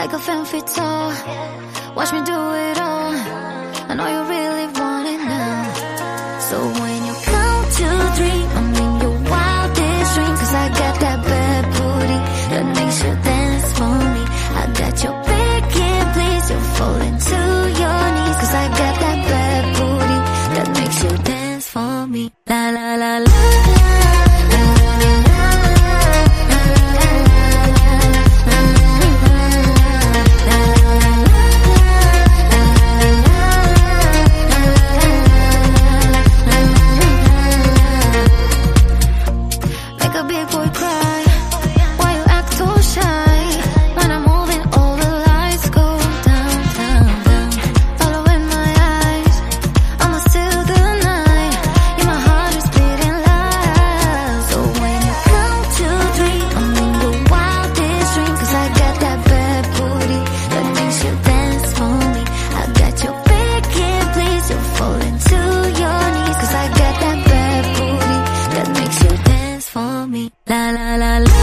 like a femme fatale. Watch me do it all. I know you really want it now. So when you count to three, I'm in your wildest dreams. 'Cause I got that bad booty that makes you dance for me. I got your begging please, you'll fall into your knees. 'Cause I got that bad booty that makes you dance for me. La la la la. La la la la.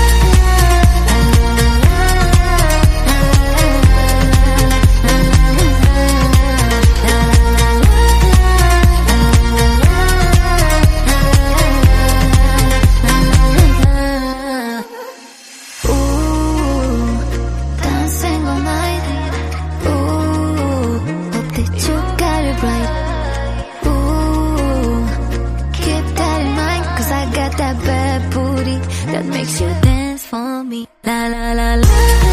That makes you dance for me. La la la la.